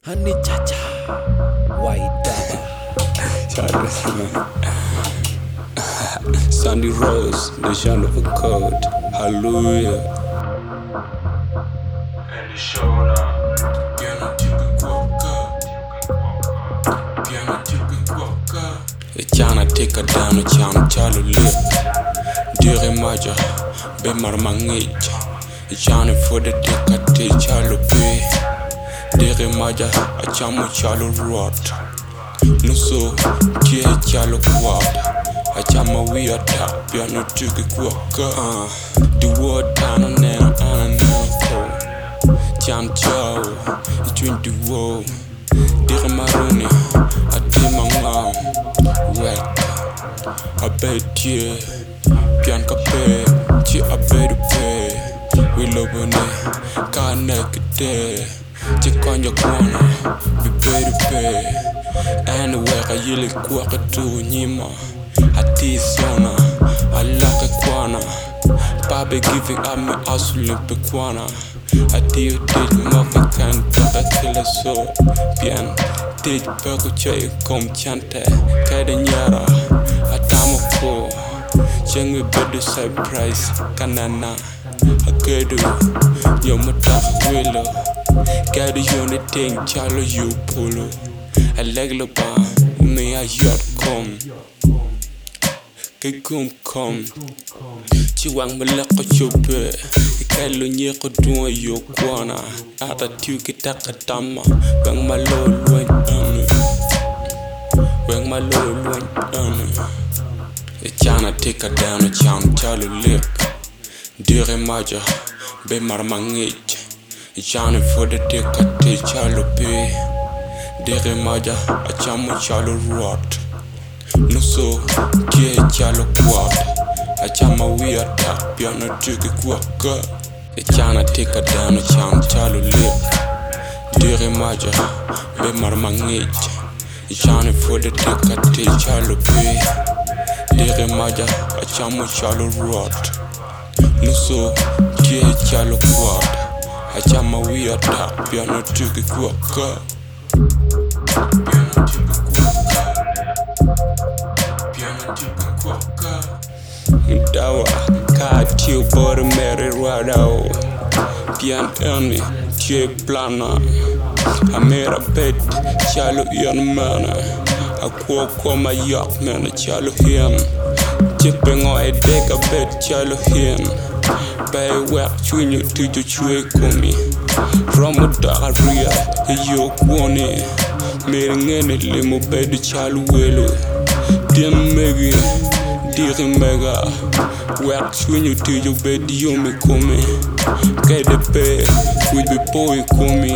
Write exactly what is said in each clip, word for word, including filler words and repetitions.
Honey cha cha, white daba. Sandy Rose, the sound of a code. Hallelujah. And the show now. Piano typic walker. Piano typic walker. E chana tika dano chana chalo lip. Dire maja, be marmangich. E chana fode tika te chalo pe. Dire maja, a chamo chalo rot. No so, tie chalo quad. A chama we a tap, piano typic walker. Uh, the word down on there, and now Chan chow, between the woe. Dire maroni, a timang wet. I bet you, pian cape, chi a bed pay. We love on it, can't naked day. Check on your corner, be better pay. Anyway, I yell it quack to Nima. I tease sona, I like a quana. Baby giving up me hustling pequana. I deal did mother can talk a killer so. Pian, did perco chay come chante, Cadanyara, a damo ko. Young with better surprise, canana. A good Yomata willow. Got a unit thing, chalo you polo. A leg lopa, may a yacht come. Kikum come. Chiwang malaka chope. Ikalo nyeko dua yo kwana. Ata tuki takatama. Bang malo luan anu. Bang malo luan anu. E chana tika down a chan chalo lip. Dire maja, be marmangich. E chana for the tika te chalo pe. Dire maja, a chamo chalo rot. No so, tie chalo quad. A chama we a tap, piano tuki quaka. E chana tika down a chan chalo lip. Dire maja, be marmangich. E chana for the tika te chalo pe. Dire maja, a chamo chalo rot. No so, tie chalo quad. A chama we a tap, piano tuki quaka. Piano typic walker. Piano typic walker. Dawa, ka tiu bor mere radao. Pian erni, tie plana. A mera bet, chalo yon mana. A kwa kwa ma yak mena chalo hien. Chipping o e deka bet chalo hien. Bay wak chwinyo tujo chwe komi. Romo da ria, e yo kwone. Mere ngene limo bed chalo welo. Dien megi, dire mega. Wak chwinyo tujo bed yomi komi. Kede pe, we be boy komi.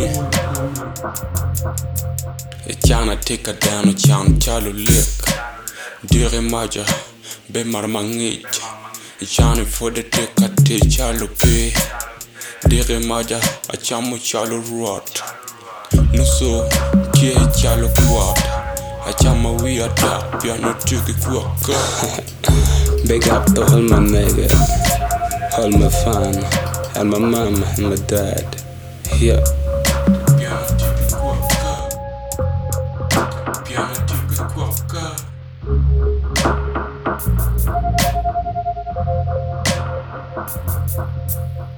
E chana tika down a chan chalo lick. Dire maja, be marmangich. E chana for the tika te chalo pe. Dire maja, a chamo chalo rot. No so, tie chalo quad. A chama we a tap, piano tuki quaka. Big up to all my nigga, all my fan, and my mom and my dad. Yeah. Piano typic walker. Piano typic walker.